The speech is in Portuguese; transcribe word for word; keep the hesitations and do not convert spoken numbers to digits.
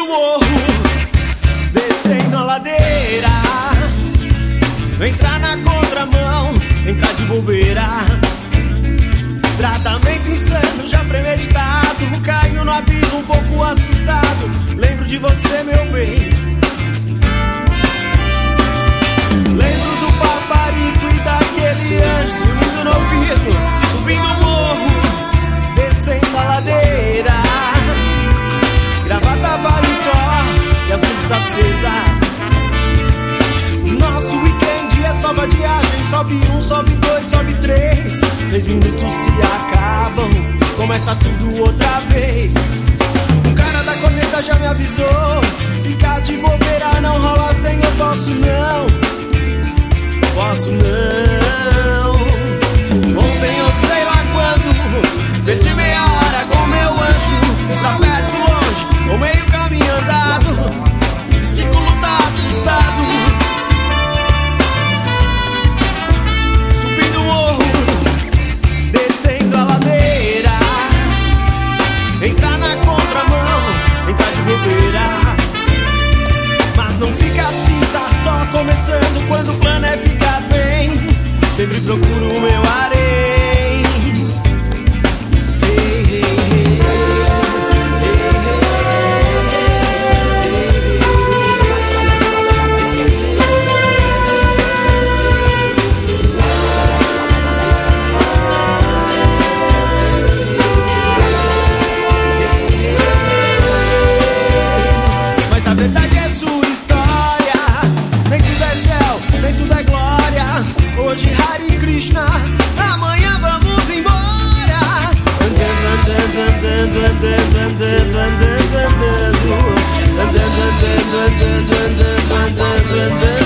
morro, descendo a ladeira, entrar na contramão, entrar de bobeira. Tratamento insano, já premeditado, caio no abismo um pouco assustado. Lembro de você, meu bem. Lembro do paparico e daquele anjo subindo no ouvido, subindo o morro, descendo a ladeira. Gravata, paletó e as luzes acesas. Nosso weekend é só vadiagem. Sobe um, sobe dois, sobe três. Três minutos se acabam, começa tudo outra vez. O cara da corneta já me avisou, ficar de bobeira não rola sem eu posso não. Posso não. Ontem eu sei lá quando perdi meia hora com meu anjo, pra perto, longe, ou meio caminho andado. O psicólogo tá assustado, subindo o morro, descendo a ladeira, entrar na contramão, entrar de bobeira. Mas não fica assim, tá só começando. Quando o plano é ficar bem, sempre procuro o meu harém. Mas a verdade é sua história, nem tudo é céu, nem tudo é glória. Hoje Hare Krishna, amanhã vamos embora. Andando, andando, andando, andando, andando, andando, andando, andando, andando, andando, andando, andando.